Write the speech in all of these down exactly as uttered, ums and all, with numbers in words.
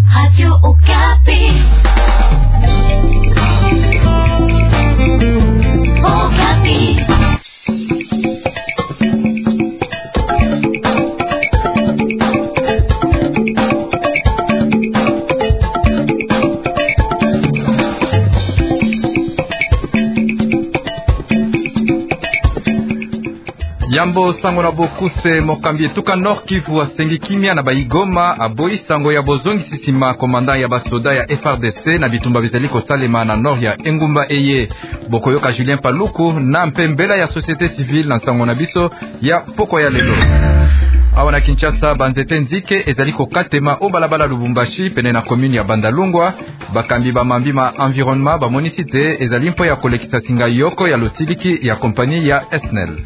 Radio Okapi. Okapi. Yambo sango na bokuse mokambi etuka Nord Kivu asengi kimia na baigoma aboyi sango ya bozongi sisima komanda ya basoda ya F R D C na bitumba bizali kosalema na nord ya engumba eye bokoyoka Julien Paluku na mpembela ya société civile na sango na biso ya poko ya lelo. Awa na Kinshasa banzete nzike ezali kokatema o balabala Lubumbashi pene na commune ya Bandalungwa bakambi ba mambi ma environnement ba monicité ezali mpo ya kolekisa singa yoko ya lotiliki ya kompani ya S N L.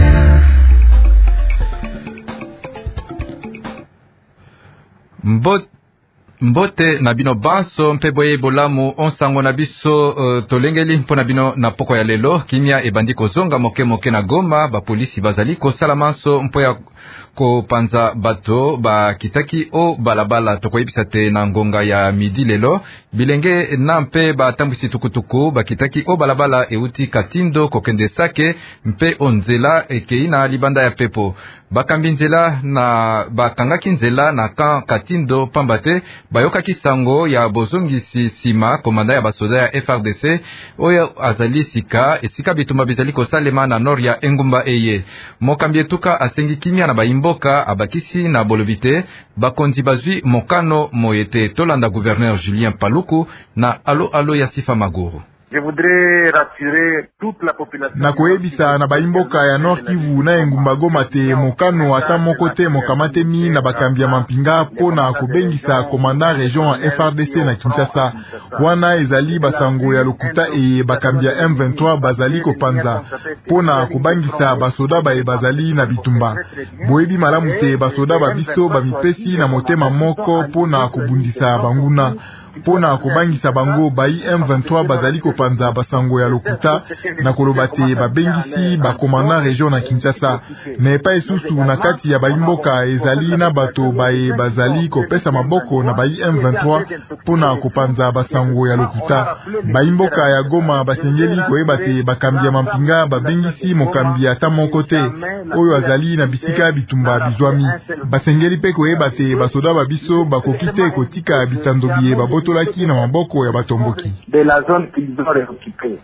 Mbot Mbote na bino banso mpe boye bolamu onsango na biso uh, tolengeli mpo na bino na poko ya lelo kimia ebandi kozonga moke moke na Goma ba polisi bazali kosala manso mpo ya kopanza bato ba kitaki o balabala tokoyebisa te na ngonga ya midi lelo bilenge na mpe batambwisi tukutuku ba kitaki o balabala euti Katindo kokende Sake mpe onzela ekei na libanda ya pepo bakambi nzela na bakangaki nzela na kan Katindo pambate bayoka kisango ya bozongisi sima komanda ya basoda ya F R D C oyo azali sika esika bituma bizali kosalema na nord ya engumba eye mokambi etuka asengi kimia na baimboka abakisi na bolobite bakonzi bazwi mokano moyete tolanda gouverneur Julien Paluku na alo alo ya Sifa Maguru. Je voudrais rassurer toute la population. Na koyebisa na baimboka ya Nord Kivu na engumba Goma te mokano ata moko te mokamate mi na bakambi ya mampinga pona kobengisa komanda region ya F R D C na Kinshasa wana ezali basango ya lokuta e bakambi ya M vingt-trois bazali kopanza pona kobangisa basoda bae bazali na bitumba boyebi malamu te basoda babiso bamipesi na motema moko pona kobundisa banguna pona kobangisa bango bayi M vingt-trois bazali kopanza basango ya lokuta na kolobate babengisi bakomanda region na Kinshasa na epa esusu na kati ya baimboka ezali na bato bae bazali kopesa maboko na bayi M vingt-trois pona kopanza basango ya lokuta baimboka ya Goma basengeli koyebate bakambi ya mampinga babengisi mokambi ata moko te oyo azali na bisika bitumba bizwami basengeli pe koyebate basoda babiso bakokite kotika bitandobiye baboto laki na maboko ya batomboki de la zone qu'ils ont réoccupée.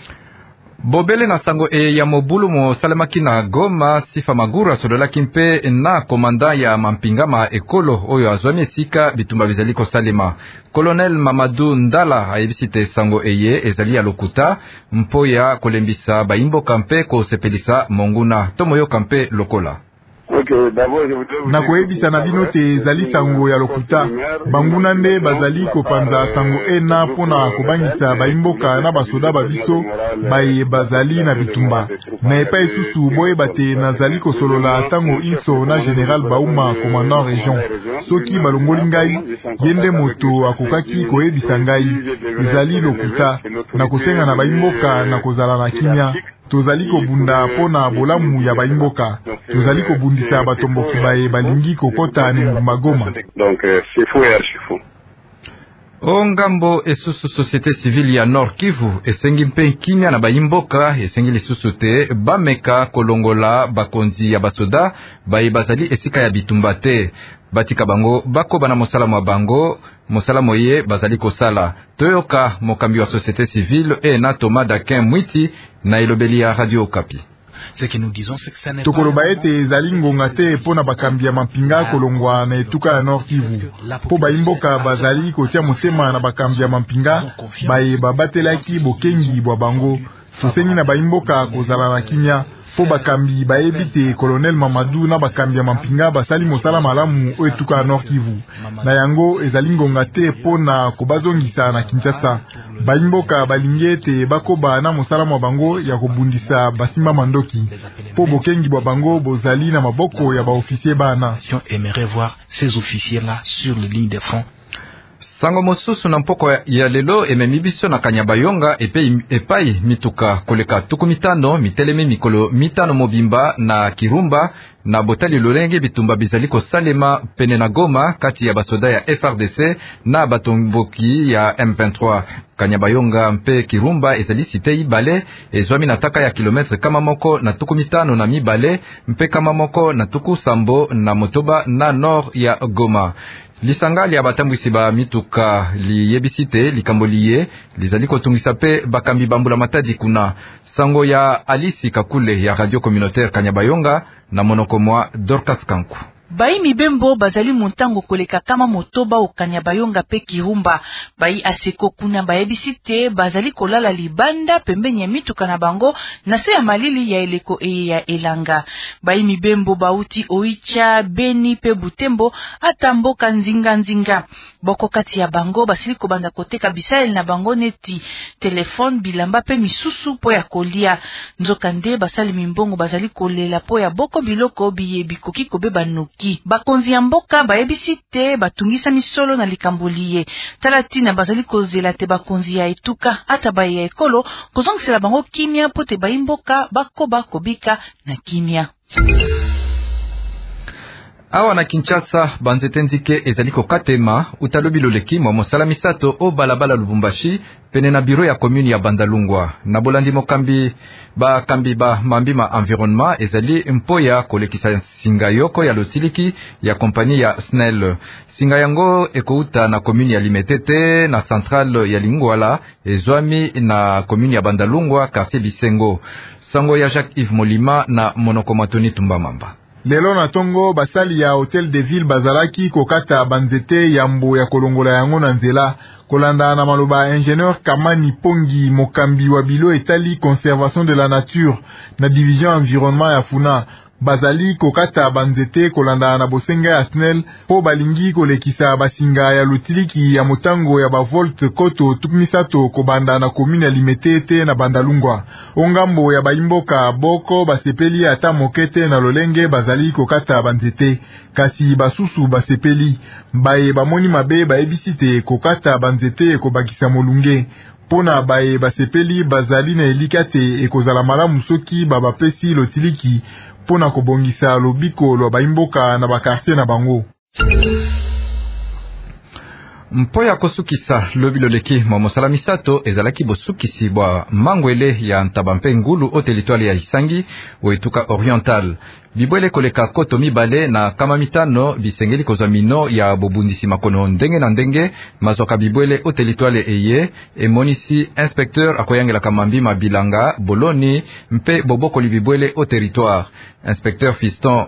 Bobele na sango e ya mobulu mo salemaki na Goma Sifa Maguru asololaki mpe na komanda ya mampingama ekolo oyo azwami esika bitumba bizali kosalema. Colonel Mamadou Ndala ayebisite sango eye ezali ya lokuta mpo ya kolembisa baimboka mpe kosepelisa monguna tomoyoka mpe lokola. Na koyebisa na bino te ezali sango ya lokuta banguna nde bazali kopanza sango ena pona kobangisa baimboka na basoda babiso baye bazali na bitumba na epa esusu boyeba te nazali kosolola tango inso na General Bauma commandant region soki balongoli ngai yende moto akokaki koyebisa ngai ezali lokuta na kosenga na baimboka na kozala na kimia tozali kobunda pona bolamu ya baimboka tozali kobundisa batomboki bae balingi kokota na engumba Goma. Donc c'est faux et archi faux. Ongambo esusu société civile ya Nord Kivu esengi mpe kimia na baimboka esengi lisusu te bameka kolongola bakonzi ya basoda bae bazali esika ya bitumba te batika bango bako bana mosala mwa bango mosala moye bazali kosala toyoka mokambi wa société civile e na Thomas Dakin Mwiti na elobeli ya Radio Okapi. Ce que nous disons c'est que ça n'est pas tokoloba ete ezali ngonga te pona bakambi ya mampinga kolongwa na etuka ya Nord Kivu po baimboka bazali kotia motema na bakambi ya mampinga baye babatelaki bokengi bwa bango tosengi na baimboka kozala na kimia po bakambi bayebi te Colonel Mamadou na bakambi ya mampinga basali mosala malamu o etuka ya Nord Kivu na yango ezali ngonga te pona kobazongisa na Kinshasa baimboka balingi ete bakoba na mosala mwa bango ya kobundisa basimba mandoki po bokengi bwa bango bozali na maboko ya baofisier bana aimerait voir ces officiers là sur les lignes de front. Sango mosusu na mpoko ya lelo ememi biso na Kanyabayonga epe epai mituka koleka tuku mitano mitelemi mikolo mitano mobimba na Kirumba na botali lolenge bitumba bizali kosalema pene na Goma kati ya basoda ya F R D C na batomboki ya M vingt-trois. Kanyabayonga mpe Kirumba ezali site ibale ezwami na taka ya kilometre kama moko na tuku mitano na mibale mpe kama moko na tuku sambo na motoba na nord ya Goma. Lisangali ya batambwisi ba mituka li yebisite likambo liye lizali kotungisa pe bakambi bambula matadi kuna. Sango ya Alisi Kakule ya Radio Communautaire Kanyabayonga na monoko mwa Dorcas Kanku. Bai mibembo bazali montango koleka kama motoba o Kanyabayonga pe Kirumba. Bai aseko kuna bayebisite bazali kolala libanda pembeni ya mituka na bango na se ya malili ya eleko eye ya elanga. Bai mibembo bauti Oicha, Beni pe Butembo ata mboka nzinga nzinga. Boko kati ya bango basili kobanda koteka bisael na bango neti telefone bilamba pe misusu po ya kolia. Nzokande basali mimbongo bazali kolela po ya boko biloko biye bikoki kobeba nuki. Bakonzi ya mboka bayebisite batungisa misolo na likambuliye. Talatina bazali kozela te bakonzi ya etuka ata baye ya ekolo kozongisela bango kimia pote bayimboka bakoba kobika na kimia. Awa na Kinshasa banzete nzike ezali kokatema utalobi loleki mwa mosala misato o balabala Lubumbashi pene na biro ya commune ya Bandalungwa. Na bolandi mokambi ba kambi ba mambima environnement ezali mpoya kolekisa singa yoko ya lotiliki ya kompani ya S N E L. Singa yango ekouta na commune ya Limetete na centrale ya Lingwala ezwami na commune ya Bandalungwa quartier Bisengo. Sango ya Jacques Yves Molima na monoko Matoni Tumbamamba. Lelo na tongo basali ya Hotel de Ville bazalaki kokata banzete yambo ya kolongola yango na nzela kolanda na maloba ingénieur Kamani Pongi mokambi wa bilo etali conservation de la nature na division environnement ya Funa. Bazali kokata banzete kolanda na bosenga ya S N E L po balingi kolekisa basinga ya lutiliki ya motango ya bavolt koto tukumisato kobanda na komune ya Limetete na Bandalungwa. Ongambo ya baimboka boko basepeli ata mokete na lolenge bazali kokata banzete kasi basusu basepeli baye bamoni mabe baebisite kokata banzete kobakisa molunge. Pona baye basepeli bazali na elikate ekozala malamu soki babapesi lotiliki pona kobongisa lobiko lo baimboka na bakartier na bango. Mpoya kosukisa lobi loleki mwa mosala misato ezalaki bosukisi bwa mangwele ya ntabampe ngulu o teritwale ya Isangi o etuka oriental. Bibwele koleka koto mibale na kama mitano bisengeli kozwa mino ya bobundisi makono ndenge na ndenge mazwaka bibwele o teritwale eye emonisi inspecteur akoyangela kamambi mabilanga boloni mpe bobokoli bibwele o territoire. Inspecteur Fiston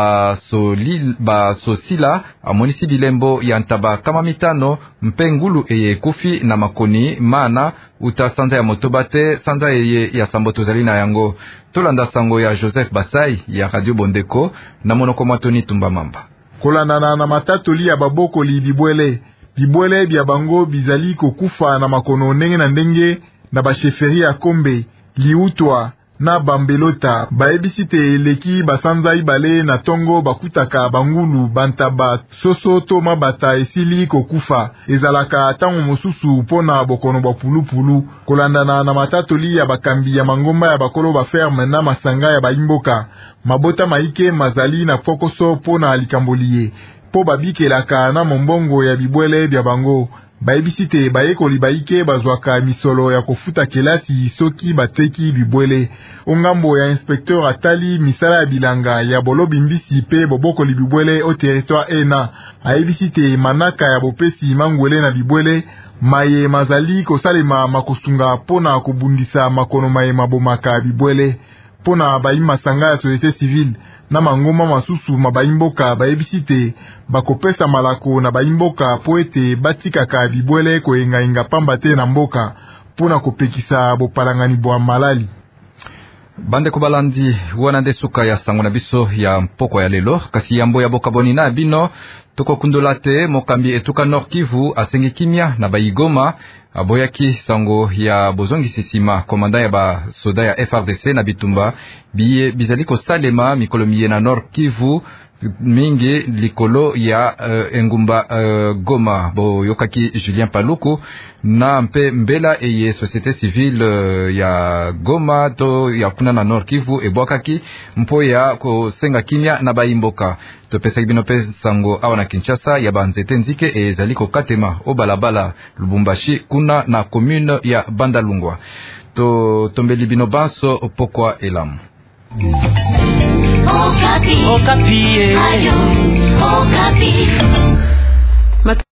Basolil Basosila amonisi bilembo ya ntaba kama mitano mpe ngulu eye kufi na makoni mana uta sanza ya motobate sanza eye ya samboto zali na yango. Tolanda sango ya Joseph Basai ya Radio Bondeko na monoko Matoni Tumbamamba. Kolanda na matatoli ya babokoli bibwele bibwele bya bango bizali kokufa na makono ndenge na ndenge na basheferi ya Kombe Liutwa na Bambelota baebisite eleki basanza ibale na tongo bakutaka bangulu bantaba soso to mabata esili kokufa ezalaka tango mosusu pona bokono bapulupulu kolandana na matatoli ya bakambi ya mangomba ya bakolo baferme na masanga ya baimboka mabota maike mazali na fokoso pona likambolie po babikelaka na mombongo ya bibwele bya bango. Baebisite bayekoli baike bazwaka misolo ya kofuta kelasi soki bateki bibwele. Ongambo ya inspecteur atali misala ya bilanga ya bolobi mbisi pe bobokoli bibwele o territoire ena. Aebisite manaka ya bopesi mangwele na bibwele maye mazali kosalema makosunga pona kobundisa makono maye mabomaka bibwele. Pona baima sanga ya société civile na mangoma masusu mabaimboka baebisite bakopesa malako na baimboka po ete batikaka bibwele koenga inga pamba te na mboka pona kopekisa bopalangani bwa malali. Bande kubalandi wana nde suka ya sango na biso ya mpoko ya lelo kasi yambo ya bokaboni na bino toko kundola te mokambi etuka Nord Kivu asengi kimia na baigoma aboyaki sango ya bozongi sisima komanda ya ba soda ya F R D C na bitumba biye bizaliko salema mikolo miye na Nord Kivu mingi likolo ya uh, engumba uh, Goma. Bo yokaki Julien Paluku na mpe mbela eye société civile uh, ya Goma to ya kuna na Nord Kivu ebwakaki mpo ya kosenga kimia na baimboka. To pesa bino pesa sango awa na Kinshasa ya banzete nzike ezali ko katema o balabala Lubumbashi kuna na commune ya Bandalungwa. To tombeli bino baso pokwa elamu. Okapi. Okapi. Ayo, Okapi.